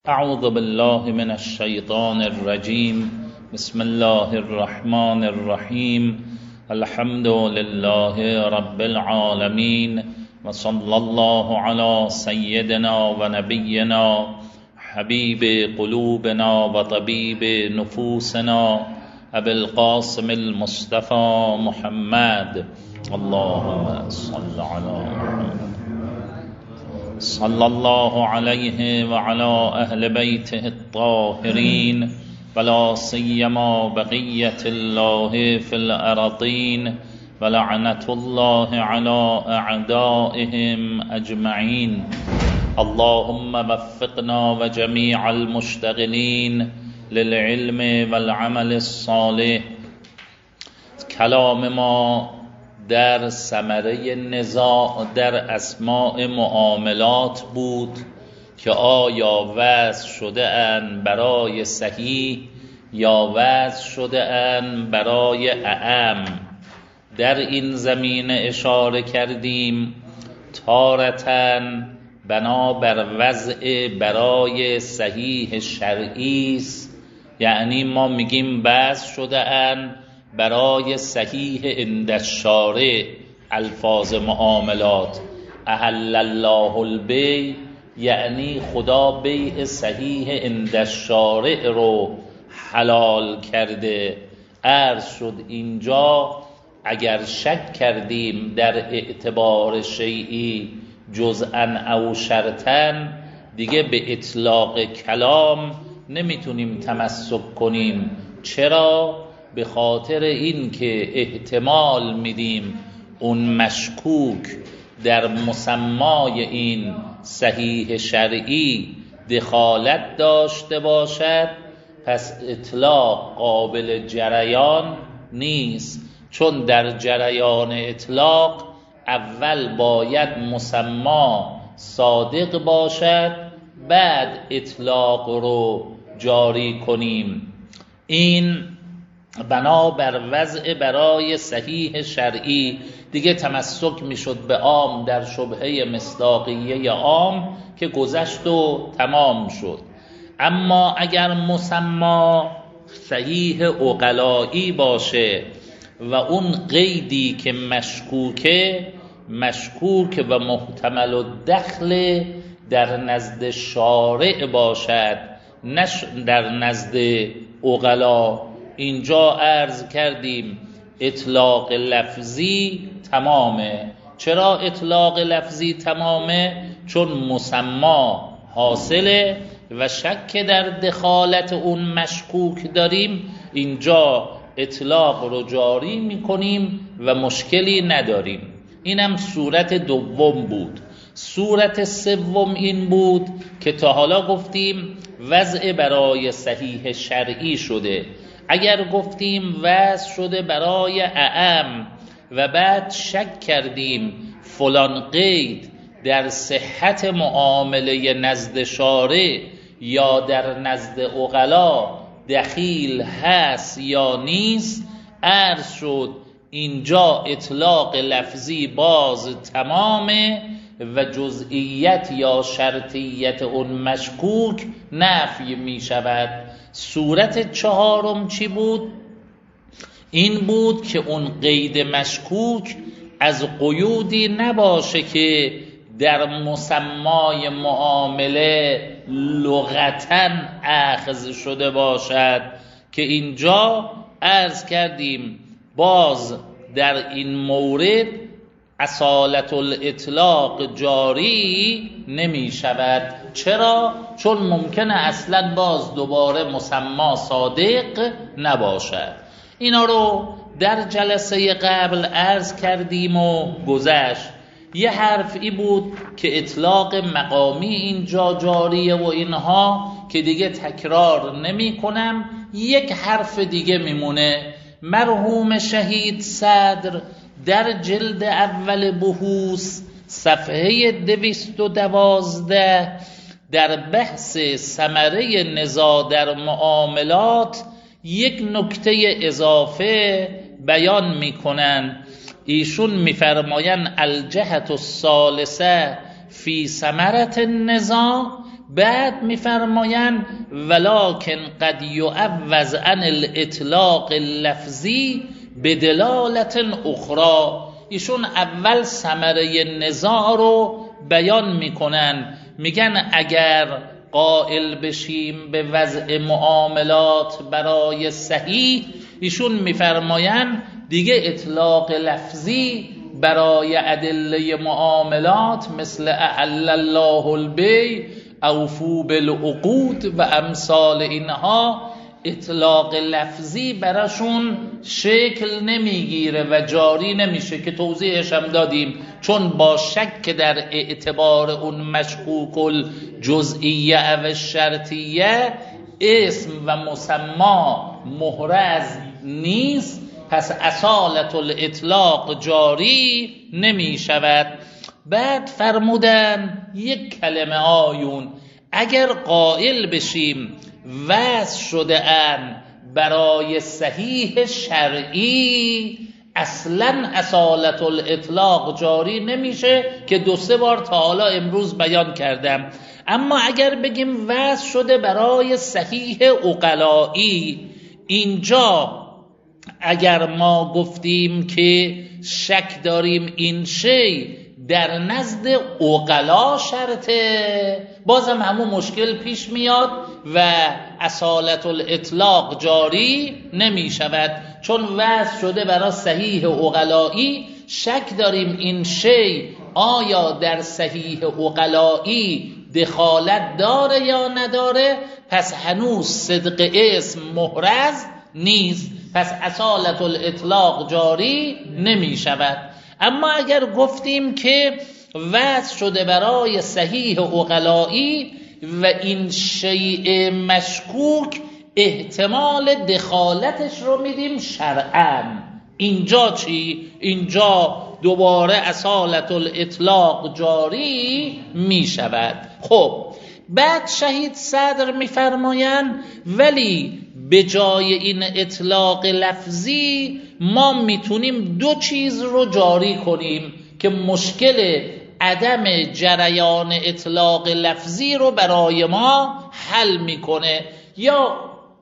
اعوذ بالله من الشیطان الرجیم. بسم الله الرحمن الرحیم. الحمد لله رب العالمین و صلی الله علی سیدنا و نبینا حبیب قلوبنا و طبیب نفوسنا ابی القاسم المصطفى محمد. اللهم صل علی محمد. صلی الله علیه و علی اهل بیته الطاهرین ولا سیما بقیة الله فی الارضین ولعنة الله علی اعدائهم اجمعین. اللهم وفقنا و جمیع المشتغلین للعلم والعمل الصالح. کلام ما در ثمره نزاع در اسماء معاملات بود که آیا وضع شده اند برای صحیح یا وضع شده اند برای اعم. در این زمینه اشاره کردیم تارتاً بنابر وضع برای صحیح شرعی است، یعنی ما میگیم وضع شده اند برای صحیح عند الشارع الفاظ معاملات. احل الله البیع، یعنی خدا بیع صحیح عند الشارع رو حلال کرده. عرض شد اینجا اگر شک کردیم در اعتبار شیئی جزءا او شرطا، دیگه به اطلاق کلام نمیتونیم تمسک کنیم. چرا؟ به خاطر این که احتمال میدیم اون مشکوک در مسمای این صحیح شرعی دخالت داشته باشد، پس اطلاق قابل جریان نیست. چون در جریان اطلاق اول باید مسما صادق باشد، بعد اطلاق رو جاری کنیم. این بنابر وضع برای صحیح شرعی دیگه تمسک میشد به عام در شبهه مصداقیه عام که گذشت و تمام شد. اما اگر مسما صحیح عقلایی باشه و اون قیدی که مشکوک و محتمل الدخل در نزد شارع باشد نه در نزد عقلا، اینجا عرض کردیم اطلاق لفظی تمامه. چرا اطلاق لفظی تمامه؟ چون مسما حاصله و شک در دخالت اون مشکوک داریم، اینجا اطلاق رو جاری میکنیم و مشکلی نداریم. اینم صورت دوم بود. صورت سوم این بود که تا حالا گفتیم وضع برای صحیح شرعی شده. اگر گفتیم وضع شده برای اعم و بعد شک کردیم فلان قید در صحت معامله نزد شارع یا در نزد عقلا دخیل هست یا نیست، عرض شد اینجا اطلاق لفظی باز تمامه و جزئیت یا شرطیت اون مشکوک نفی می شود. صورت چهارم چی بود؟ این بود که اون قید مشکوک از قیودی نباشه که در مسمای معامله لغتاً اخذ شده باشد، که اینجا عرض کردیم باز در این مورد اصالت الاطلاق جاری نمی شود. چرا؟ چون ممکنه اصلا باز دوباره مسما صادق نباشد. اینا رو در جلسه قبل عرض کردیم و گذشت. یه حرفی بود که اطلاق مقامی اینجا جاریه و اینها که دیگه تکرار نمی کنم. یک حرف دیگه میمونه. مرحوم شهید صدر در جلد اول بحوث صفحه 212 در بحث ثمره نزاع در معاملات یک نکته اضافه بیان میکنن. ایشون میفرماین الجهت الثالثه فی ثمرة النزاع بعد میفرمایند ولکن قد یعوض عن الاطلاق اللفظی بدلالت اخرى. ایشون اول ثمره نزاع رو بیان میکنن، میگن اگر قائل بشیم به وضع معاملات برای صحیح، ایشون میفرمایند دیگه اطلاق لفظی برای ادله معاملات مثل احل الله البیع، اوفوا بالعقود و امثال اینها، اطلاق لفظی براشون شکل نمیگیره و جاری نمیشه که توضیحش هم دادیم، چون با شک در اعتبار اون مشکوک الجزئیه و شرطیه اسم و مسما محرز نیست، پس اصالت الاطلاق جاری نمی شود. بعد فرمودن یک کلمه آیون اگر قائل بشیم وضع شده ان برای صحیح شرعی، اصلا اصالت الاطلاق جاری نمیشه که 2-3 بار تا حالا امروز بیان کردم. اما اگر بگیم وضع شده برای صحیح عقلایی، اینجا اگر ما گفتیم که شک داریم این شی در نزد عقلا شرطه، بازم همون مشکل پیش میاد و اصالت الاطلاق جاری نمی شود، چون وضع شده برای صحیح عقلایی. شک داریم این شی آیا در صحیح عقلایی دخالت داره یا نداره، پس هنوز صدق اسم محرز نیست، پس اصالت الاطلاق جاری نمی شود. اما اگر گفتیم که وضع شده برای صحیح عقلایی و این شیء مشکوک احتمال دخالتش رو میدیم شرعاً، اینجا چی؟ اینجا دوباره اصالت الاطلاق جاری می شود. خب بعد شهید صدر میفرمایند ولی به جای این اطلاق لفظی ما میتونیم 2 چیز رو جاری کنیم که مشکل عدم جریان اطلاق لفظی رو برای ما حل میکنه. یا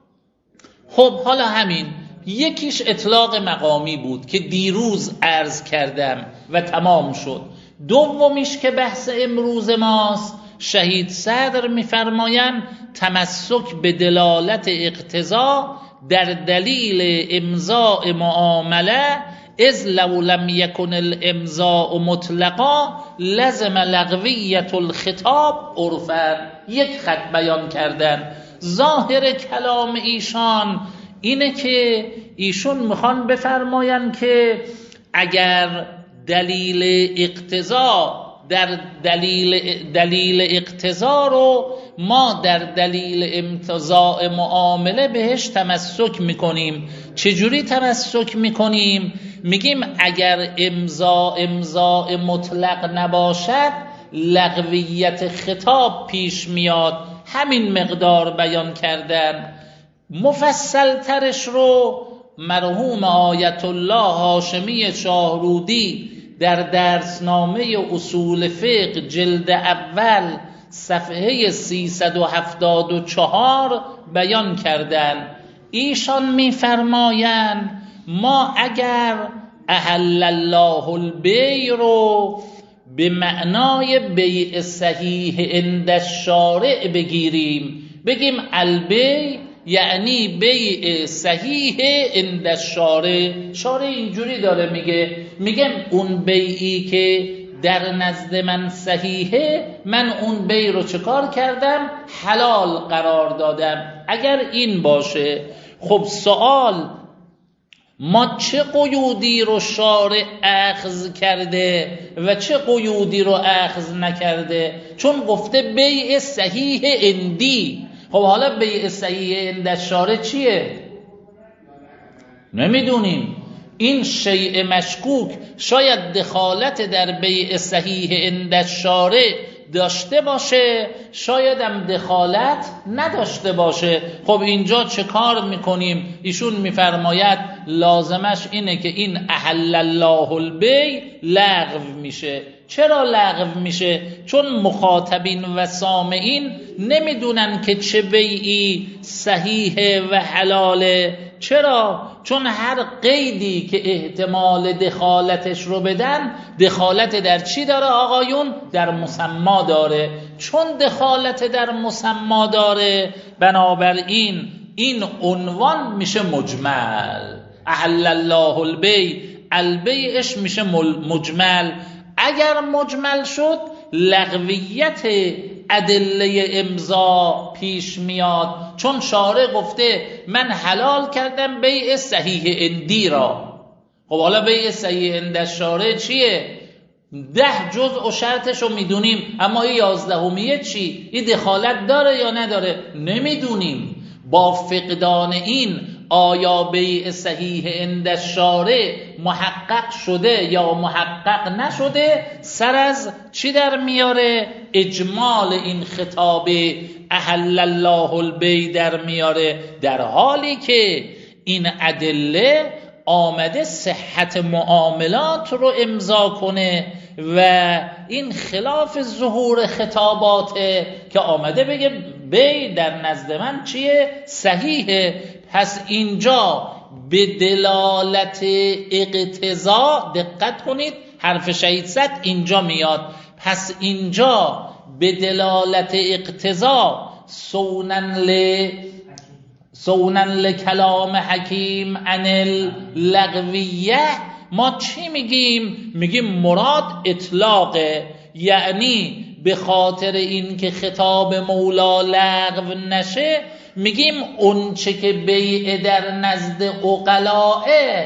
خب حالا همین یکیش اطلاق مقامی بود که دیروز عرض کردم و تمام شد. دومیش که بحث امروز ماست، شهید صدر میفرمایند تمسک به دلالت اقتضا در دلیل امضاء معامله، اذ لو لم یکن الامضاء مطلقا لزم لغویت الخطاب عرفا. یک خط بیان کردن. ظاهر کلام ایشان اینه که ایشون میخوان بفرماین که اگر دلیل اقتضا در دلیل اقتضا رو ما در دلیل امتضاء معامله بهش تمسک میکنیم. چجوری تمسک میکنیم؟ میگیم اگر امضاء مطلق نباشد لغویت خطاب پیش میاد. همین مقدار بیان کردن. مفصل ترش رو مرحوم آیت الله هاشمی شاهرودی در درسنامه اصول فقه جلد اول صفحه 374 بیان کردن. ایشان میفرمایند ما اگر احل الله البیع رو به معنای بیع صحیح عند الشارع بگیریم، بگیم البیع یعنی بیع صحیح عند الشارع، شارع اینجوری داره میگم اون بیعی که در نزد من صحیحه، من اون بیع رو چه کار کردم؟ حلال قرار دادم. اگر این باشه، خب سوال ما چه قیودی رو شارع اخذ کرده و چه قیودی رو اخذ نکرده؟ چون گفته بیع صحیح عندی. خب حالا بیع صحیح عند الشارع چیه؟ نمیدونیم. این شیء مشکوک شاید دخالت در بیع صحیح عند الشارع داشته باشه، شاید هم دخالت نداشته باشه. خب اینجا چه کار میکنیم؟ ایشون میفرماید لازمش اینه که این احل الله البیع لغو میشه. چرا لغو میشه؟ چون مخاطبین و سامعین نمیدونن که چه بیعی صحیحه و حلاله. چرا؟ چون هر قیدی که احتمال دخالتش رو بدن، دخالت در چی داره آقایون؟ در مسما داره. چون دخالت در مسما داره، بنابراین این عنوان میشه مجمل. احل الله البیع، البیعش میشه مجمل. اگر مجمل شد لغویت ادله امضا پیش میاد، چون شارع گفته من حلال کردم بیع صحیح اندی را. خب حالا بیع صحیح اند شارع چیه؟ 10 جزء و شرطش رو میدونیم، اما این 11میه چی؟ این دخالت داره یا نداره؟ نمیدونیم. با فقدان این آیا بیع صحیح عند شارع محقق شده یا محقق نشده، سر از چی در میاره؟ اجمال این خطاب احل الله البیع در میاره، در حالی که این ادله آمده صحت معاملات رو امضا کنه و این خلاف ظهور خطاباته که آمده بگه بیع در نزد من چیه؟ صحیحه. پس اینجا به دلالت اقتضا، دقت کنید حرف شهید صد اینجا میاد، پس اینجا به دلالت اقتضا سونن لکلام حکیم عن اللغویه، ما چی میگیم؟ میگیم مراد اطلاقه، یعنی به خاطر این که خطاب مولا لغو نشه میگیم اون چه که بیع در نزد عقلاه،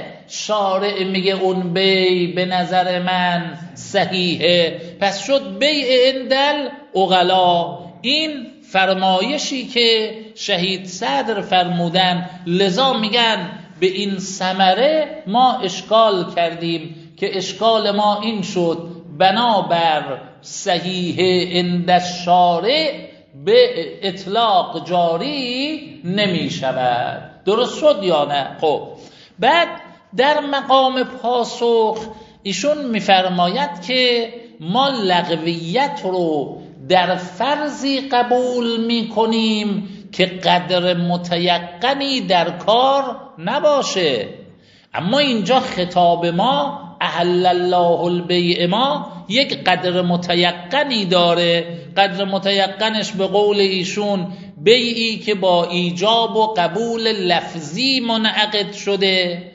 شارع میگه اون بیع به نظر من صحیحه، پس شد بیع عند العقلا. این فرمایشی که شهید صدر فرمودن، لذا میگن به این ثمره ما اشکال کردیم که اشکال ما این شد بنابر صحیح عند الشارع به اطلاق جاری نمی شود. درست شد یا نه؟ خب بعد در مقام پاسخ ایشون میفرماید که ما لغویت رو در فرضی قبول میکنیم که قدر متیقنی در کار نباشه، اما اینجا خطاب ما احل الله البیع ما یک قدر متیقنی داره. قدر متیقنش به قول ایشون بیعی که با ایجاب و قبول لفظی منعقد شده،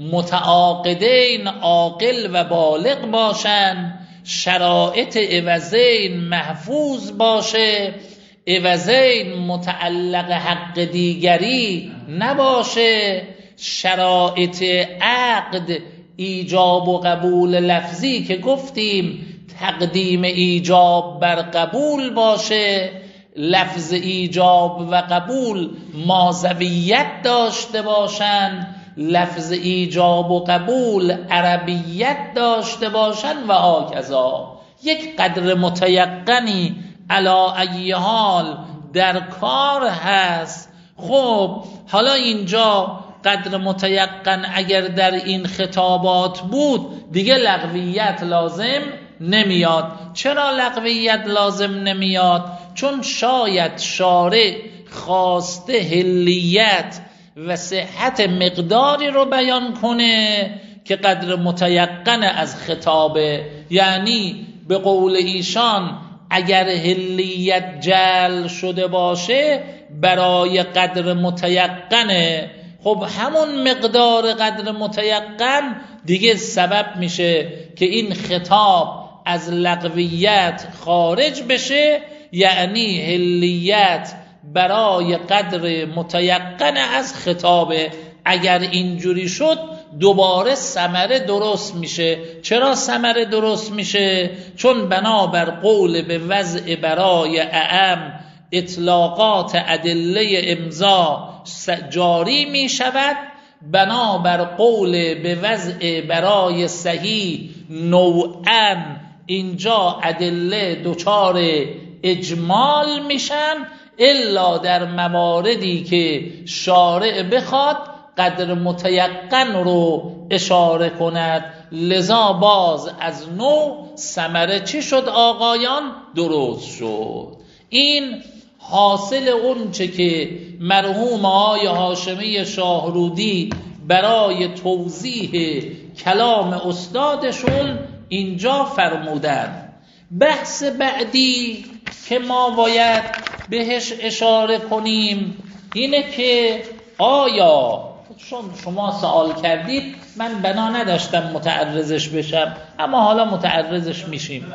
متعاقدین عاقل و بالغ باشن، شرایط عوضین محفوظ باشه، عوضین متعلق حق دیگری نباشه، شرایط عقد ایجاب و قبول لفظی که گفتیم تقدیم ایجاب بر قبول باشه، لفظ ایجاب و قبول مازویت داشته باشن، لفظ ایجاب و قبول عربیت داشته باشن و هاکذا. یک قدر متیقنی علی ای حال در کار هست. خب حالا اینجا قدر متیقن اگر در این خطابات بود دیگه لغویت لازم نمیاد. چرا لغویت لازم نمیاد؟ چون شاید شارع خواسته حلیت و صحت مقداری رو بیان کنه که قدر متیقن از خطابه، یعنی به قول ایشان اگر حلیت جعل شده باشه برای قدر متیقنه، خب همون مقدار قدر متیقن دیگه سبب میشه که این خطاب از لغویت خارج بشه، یعنی حلیت برای قدر متیقن از خطابه. اگر اینجوری شد دوباره ثمره درست میشه. چرا ثمره درست میشه؟ چون بنابر قول به وضع برای اعم اطلاقات ادله امضا جاری می شود، بنابر قول به وضع برای صحیح نوعاً اینجا ادله دچار اجمال میشن، الا در مواردی که شارع بخواد قدر متیقن رو اشاره کند. لذا باز از نو ثمره چی شد آقایان؟ درست شد. این حاصل اون چه که مرحوم آقای هاشمی شاهرودی برای توضیح کلام استادشون اینجا فرمودن. بحث بعدی که ما باید بهش اشاره کنیم اینه که آیا چون شما سوال کردید من بنا نداشتم متعرضش بشم، اما حالا متعرضش میشیم.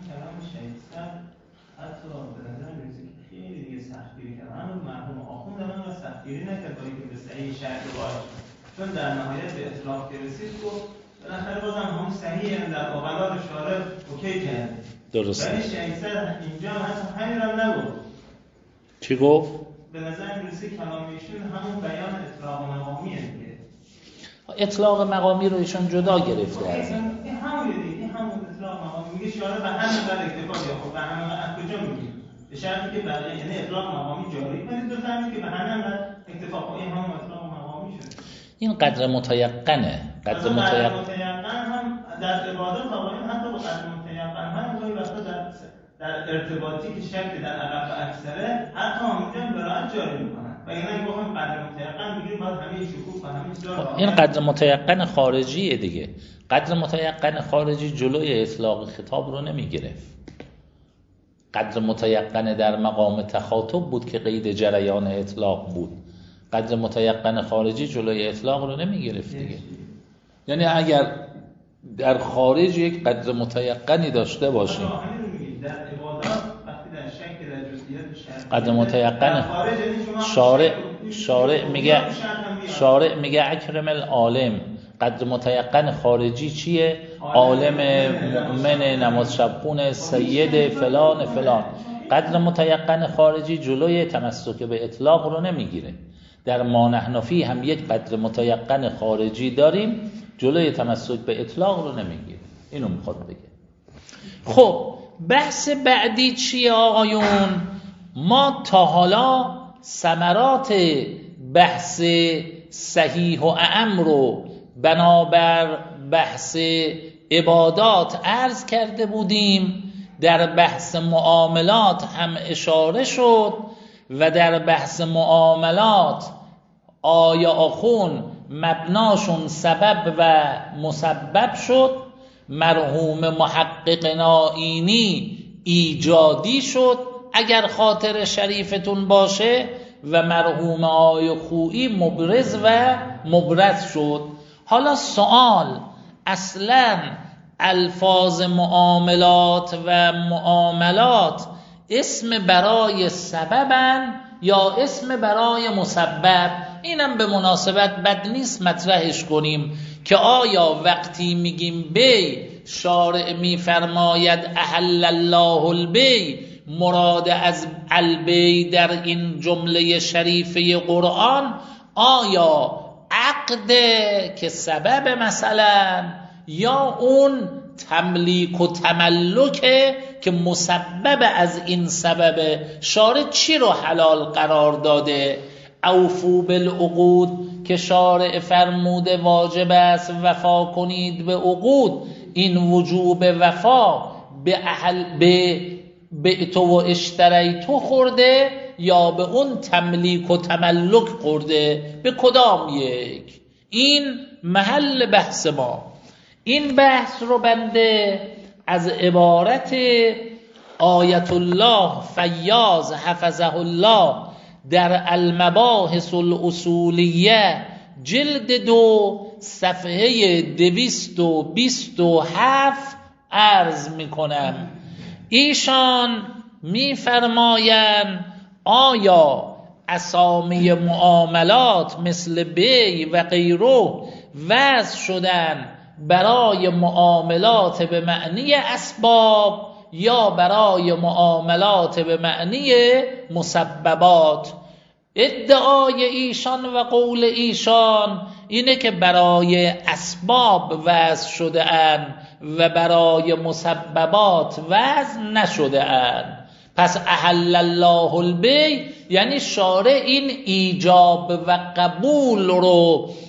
چون در نهایت به اطلاق که رسید گفت بالاخره بازم همون صحیح هم در اقلال شارع اوکی کرده. درسته. ولی شیخ‌زاده اینجا حتی همین رو نگفت. چی گفت؟ به نظر میرسه کلام ایشون همون بیان اطلاق مقامیه دیگه. اطلاق مقامی رو ایشون جدا گرفته از این همون دیگه، این همون اطلاق مقامی میگه شارع به همین قدر اکتفا کنه. به همین از کجا میگه؟ به شرطی که بقیه یعنی اطلاق مقامی جاری کنید بفهمید که به همین قدر اکتفا کنه. این همون اطلاق مقامی شده. این قدر متیقنه. قدر متیقن هم در عبادت آقایون حتی با قدر متیقن هم گاهی وقتا در ارتباطی که شک در عقب و اکثره حتی همونجا براحت جاری میکنن و اینا گفتم قدر متیقن میگیم باید همه شکوک و همه چیزا. این قدر متیقن خارجیه دیگه. قدر متیقن خارجی جلوی اطلاق خطاب رو نمیگرفت. قدر متیقن در مقام تخاطب بود که قید جریان اطلاق بود. قدر متیقن خارجی جلوی اطلاق رو نمیگرفت دیگه. یعنی اگر در خارج یک قدر متیقنی داشته باشیم در عبادات وقتی در شک در جزئیات قدر متیقن شارع میگه اکرم العالم. قدر متیقن خارجی چیه؟ عالم مؤمن نماز شبخون سید فلان فلان. قدر متیقن خارجی جلوی تمسک به اطلاق رو نمیگیره. در ما نحن فیه هم یک قدر متیقن خارجی داریم، جلوی تمسک به اطلاق رو نمیگیره. اینو میخواد بگه. خب بحث بعدی چیه آقایون؟ ما تا حالا ثمرات بحث صحیح و اعم رو بنابر بحث عبادات عرض کرده بودیم. در بحث معاملات هم اشاره شد و در بحث معاملات آیا آخون مبناشون سبب و مسبب شد. مرحوم محقق نائینی ایجادی شد اگر خاطر شریفتون باشه و مرحوم آقای خویی مبرز و مبرز شد. حالا سوال، اصلا الفاظ معاملات و معاملات اسم برای سببن یا اسم برای مسبب؟ اینم به مناسبت بد نیست مطرحش کنیم که آیا وقتی میگیم بی شارع میفرماید احل الله البی، مراد از البی در این جمله شریفه قرآن آیا عقده که سبب مثلا یا اون تملیک و تملکه که مسبب از این سبب؟ شارع چی رو حلال قرار داده؟ اوفو بالعقود که شارع فرموده واجب است وفا کنید به عقود. این وجوب وفا به تو و اشتریتو خورده یا به اون تملیک و تملک خورده؟ به کدام یک؟ این محل بحث ما. این بحث رو بنده از عبارت آیت الله فیاض حفظه الله در المباحث الاصولیه جلد 2 صفحه 227 عرض میکنم. ایشان میفرمایند آیا اسامی معاملات مثل بی و غیره وضع شدن برای معاملات به معنی اسباب یا برای معاملات به معنی مسببات؟ ادعای ایشان و قول ایشان اینه که برای اسباب وضع شده اند و برای مسببات وضع نشده اند. پس احل الله البی یعنی شارع این ایجاب و قبول رو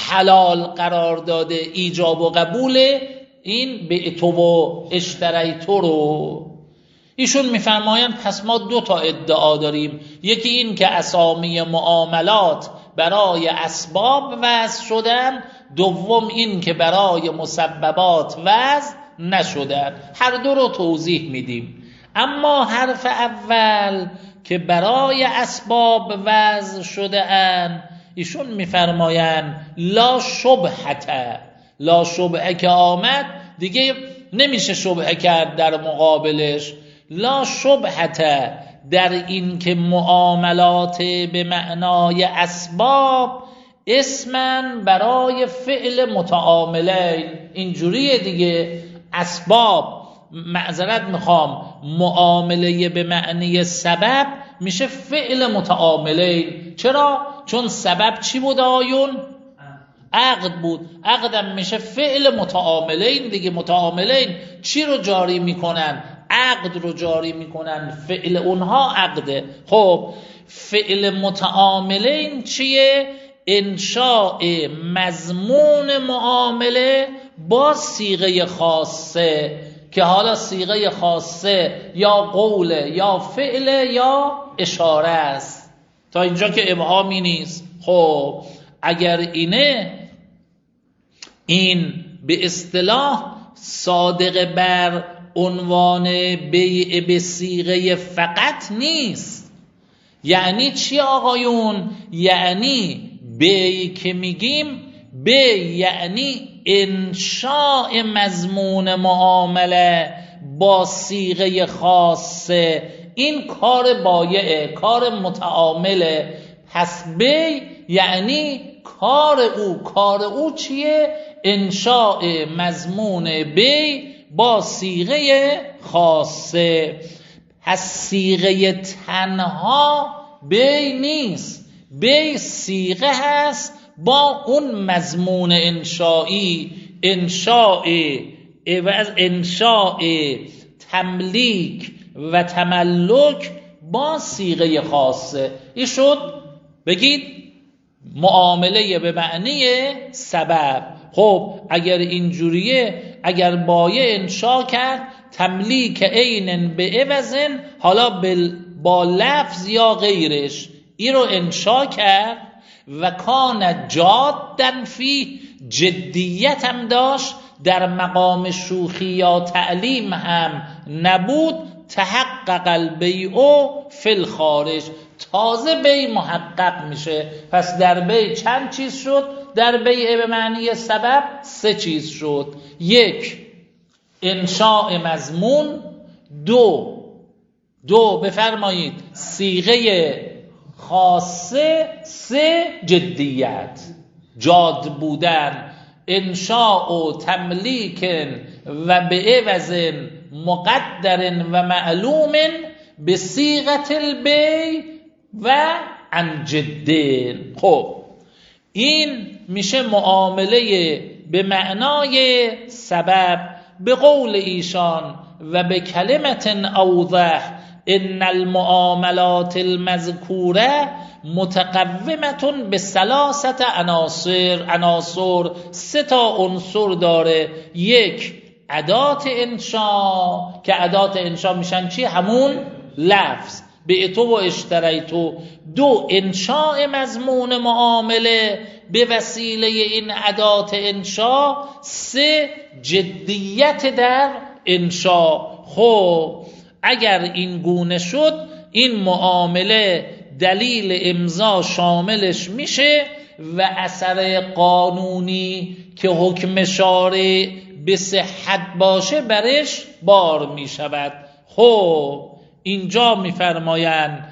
حلال قرار داده ایجاب و قبول این بعت و اشتریت رو. ایشون میفرمایند پس ما 2 تا ادعا داریم، یکی این که اسامی معاملات برای اسباب وضع شدن، دوم این که برای مسببات وضع نشدن. هر 2 رو توضیح میدیم. اما حرف اول که برای اسباب وضع شده ان، ایشون میفرمایند لا شبهه. لا شبهه که آمد دیگه نمیشه شبهه کرد در مقابلش. لا شبهه در این که معاملات به معنای اسباب اسمن برای فعل متعاملین. اینجوریه دیگه. اسباب، معذرت میخوام، معامله به معنی سبب میشه فعل متعاملین. چرا؟ چون سبب چی بود آیون؟ عقد بود. عقدم میشه فعل متعاملین دیگه. متعاملین چی رو جاری میکنن؟ عقد رو جاری میکنن. فعل اونها عقده. خب فعل متعاملین چیه؟ انشاء مضمون معامله با صیغه خاصه، که حالا صیغه خاصه یا قول یا فعل یا اشاره است. تا اینجا که ابهامی نیست. خب اگر اینه، این به اصطلاح صادق بر عنوان بیع به صیغه فقط نیست. یعنی چی آقایون؟ یعنی بیع که میگیم بیع یعنی انشاء مضمون معامله با صیغه خاصه. این کار بایعه، کار متعامله. پس بیع یعنی کار او چیه؟ انشاء مضمون بیع با صیغه خاصه. پس صیغه تنها بیع نیست، بیع صیغه هست با اون مضمون انشائی. انشاء تملیک و تملک با صیغه خاصه. این شد بگید معامله به معنی سبب. خب اگر اینجوریه، اگر بایع انشا کرد تملیک عین به عوضن، حالا با لفظ یا غیرش این رو انشا کرد و کان جادن فی، جدیت هم داشت، در مقام شوخی یا تعلیم هم نبود، تحقق البیع فی الخارج، تازه بیع محقق میشه. پس در بیع چند چیز شد؟ در بیع به معنی سبب 3 چیز شد. 1 انشاء مضمون، 2 بفرمایید صیغه خاصه، 3 جدیت، جاد بودن. انشاء و تملیک و به عوض مقدر و معلوم به صیغه البیع و عن جدین. خب این میشه معامله به معنای سبب. به قول ایشان و به کلمت اوضح ان المعاملات المذکوره متقومتون به 3 عناصر 3 تا عنصر داره. 1 ادات انشا، که ادات انشا میشن چی؟ همون لفظ بعتو و اشتریتو. 2 انشاء مضمون معامله به وسیله این ادات انشا. 3 جدیت در انشا. خب اگر این گونه شد، این معامله دلیل امضا شاملش میشه و اثر قانونی که حکم شارع به صحت باشه برش بار میشود. خب اینجا میفرمایند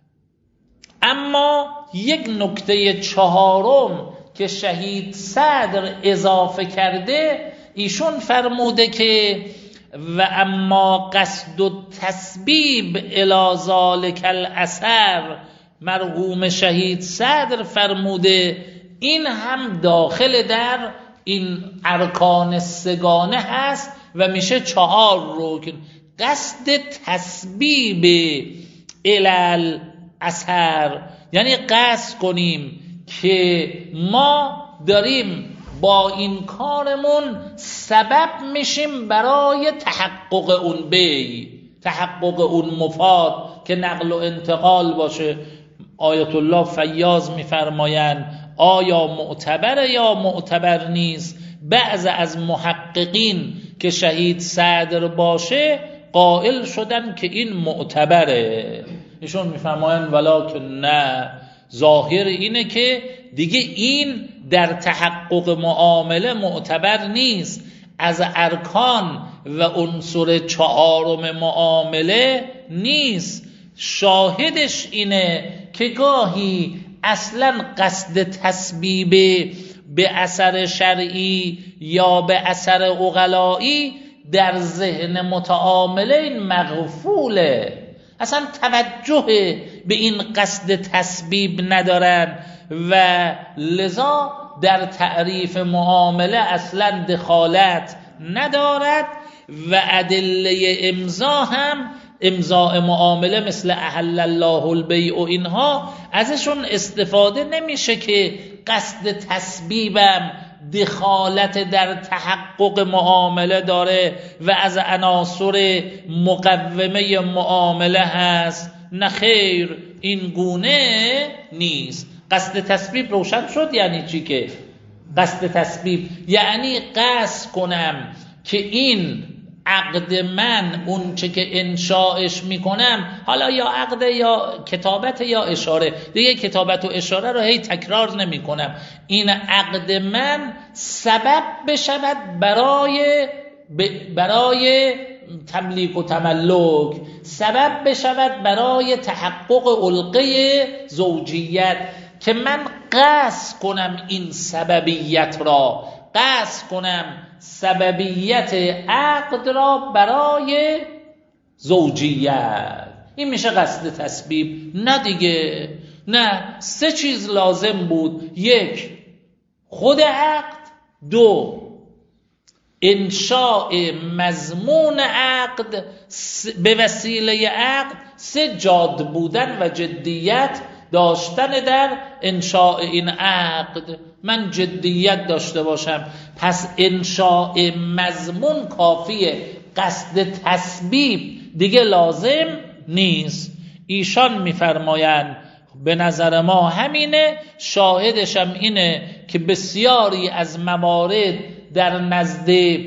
اما یک نکته 4 که شهید صدر اضافه کرده، ایشون فرموده که و اما قصد و تسبیب الی ذالک الاثر. مرحوم شهید صدر فرموده این هم داخل در این ارکان 3 هست و میشه 4 رکن. قصد تسبیب الی الاثر یعنی قصد کنیم که ما داریم با این کارمون سبب میشیم برای تحقق اون بی، تحقق اون مفاد که نقل و انتقال باشه. آیت الله فیاض میفرمایند آیا معتبر یا معتبر نیست؟ بعض از محققین که شهید صدر باشه قائل شدن که این معتبره. ایشون میفرمایند ولکن نه، ظاهر اینه که دیگه این در تحقق معامله معتبر نیست، از ارکان و عنصر چهارم معامله نیست. شاهدش اینه که گاهی اصلا قصد تسبیب به اثر شرعی یا به اثر عقلایی در ذهن متعاملین مغفوله، اصلا توجه به این قصد تسبیب ندارن و لذا در تعریف معامله اصلا دخالت ندارد و ادله امضا هم امضاء معامله مثل احل الله البیع و اینها ازشون استفاده نمیشه که قصد تسبیبم دخالت در تحقق معامله داره و از عناصر مقومه معامله هست. نه خیر، این گونه نیست. قصد تسبیب روشن شد یعنی چی؟ که قصد تسبیب یعنی قصد کنم که این عقد من اون چه که انشاءش میکنم، حالا یا عقد یا کتابت یا اشاره، دیگه کتابت و اشاره رو هی تکرار نمی کنم، این عقد من سبب بشود برای تملیک و تملک، سبب بشود برای تحقق علقه زوجیت، که من قصد کنم این سببیت را، قصد کنم سببیت عقد را برای زوجیت. این میشه قصد تسبیب. نه دیگه، نه، سه چیز لازم بود: یک، خود عقد; دو، انشاء مضمون عقد به وسیله عقد; سه، جاد بودن و جدیت داشتن در انشاء این عقد. من جدیت داشته باشم، پس انشاء مضمون کافیه، قصد تسبیب دیگه لازم نیست. ایشان میفرمایند به نظر ما همینه، شاهدشم اینه که بسیاری از موارد در نزد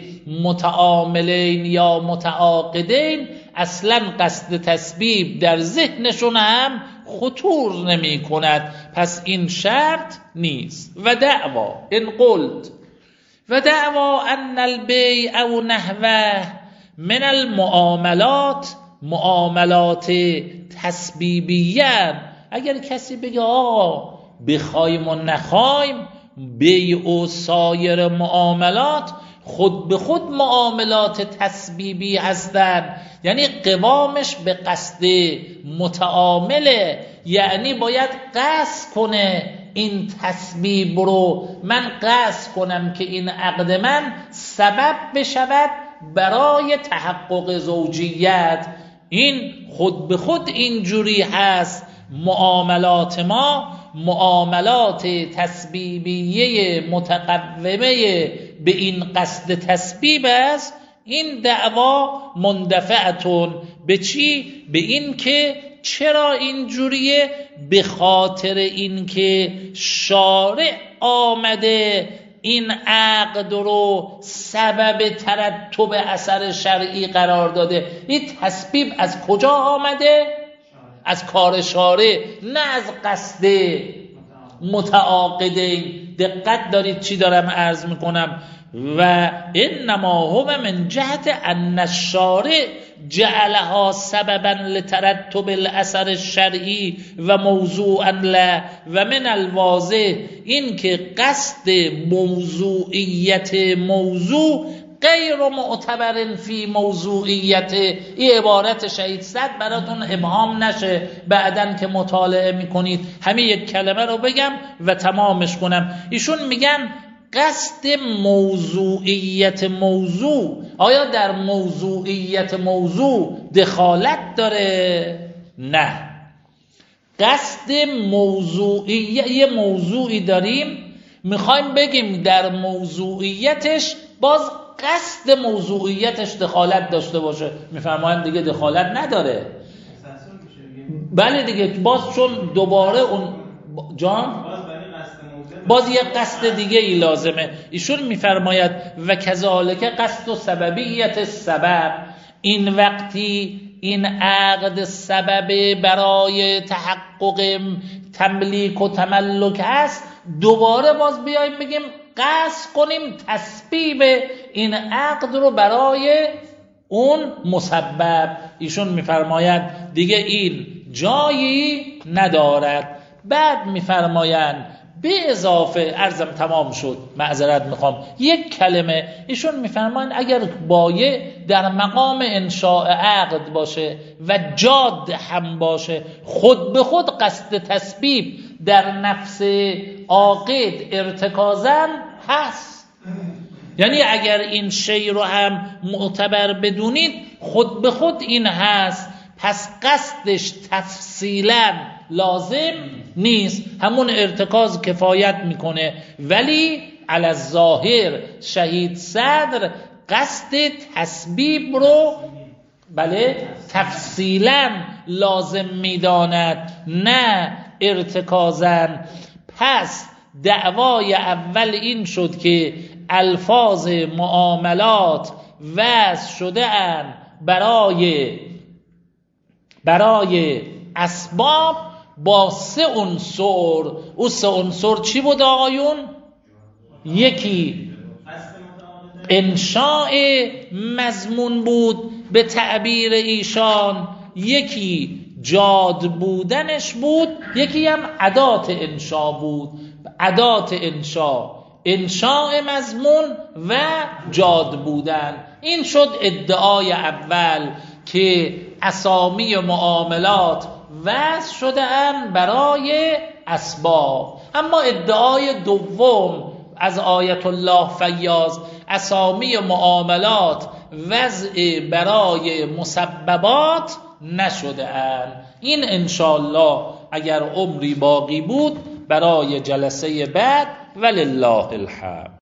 متعاملین یا متعاقدین اصلا قصد تسبیب در ذهنشون هم خطور نمی کند، پس این شرط نیست. و دعوا ان قلت و دعوا ان البیع او نحوه من المعاملات، معاملات تسبیبیه. اگر کسی بگه آقا بخوایم و نخوایم بیع و سایر معاملات خود به خود معاملات تسبیبی هستند، یعنی قوامش به قصد متعامله، یعنی باید قصد کنه این تسبیب رو، من قصد کنم که این عقد من سبب بشود برای تحقق زوجیت. این خود به خود اینجوری هست. معاملات ما معاملات تسبیبیه متقومه به این قصد تسبیب است. این دعوا مندفعتون به چی؟ به این که چرا اینجوریه؟ به خاطر این که شارع آمده این عقد رو سبب ترتب اثر شرعی قرار داده. این تسبیب از کجا آمده؟ از کار شارع، نه از قصد متعاقدین. دقت دارید چی دارم عرض میکنم؟ و انما هو من جهت ان الشارع جعلها سببا لترتب الاثر الشرعی و موضوعا له و من الواضح این که قصد موضوعیت موضوع غیر معتبر فی موضوعیت. این عبارت شهید صدر براتون ابهام نشه، بعدن که مطالعه میکنید همین یک کلمه رو بگم و تمامش کنم. ایشون میگن قصد موضوعیت موضوع آیا در موضوعیت موضوع دخالت داره؟ نه. قصد موضوعیت، یه موضوعی داریم، میخوایم بگیم در موضوعیتش باز قصد موضوعیتش دخالت داشته باشه، میفرمایند دیگه دخالت نداره. بله دیگه، باز چون دوباره اون جان باز یک قصد دیگه ای لازمه. ایشون میفرماید و کذالک قصد و سببیت سبب، این وقتی این عقد سبب برای تحقق تملیک و تملک است، دوباره باز بیایم بگیم قصد کنیم تسبیب این عقد رو برای اون مسبب. ایشون میفرماید دیگه این جایی ندارد. بعد میفرمایند به اضافه، عرضم تمام شد معذرت میخوام یک کلمه، ایشون میفرمایند اگر بایع در مقام انشاء عقد باشه و جاد هم باشه، خود به خود قصد تسبیب در نفس عاقد ارتکازن هست. یعنی اگر این شی رو هم معتبر بدونید، خود به خود این هست، پس قصدش تفصیلا لازم نیست، همون ارتکاز کفایت میکنه. ولی علی الظاهر شهید صدر قصد تسبیب رو بله تفصیلا لازم میداند، نه ارتکازن. پس دعوای اول این شد که الفاظ معاملات وضع شده اند برای اسباب با 3 عنصر. او 3 عنصر چی بود آقایون؟ یکی انشاء مضمون بود به تعبیر ایشان، یکی جاد بودنش بود، یکی هم ادات انشاء بود. ادات انشاء مضمون و جاد بودن. این شد ادعای اول که اسامی معاملات وضع شده اند برای اسباب. اما ادعای دوم از آیت الله فیاض، اسامی معاملات وضع برای مسببات نشده اند. این انشاءالله اگر عمری باقی بود برای جلسه بعد. ولله الحمد.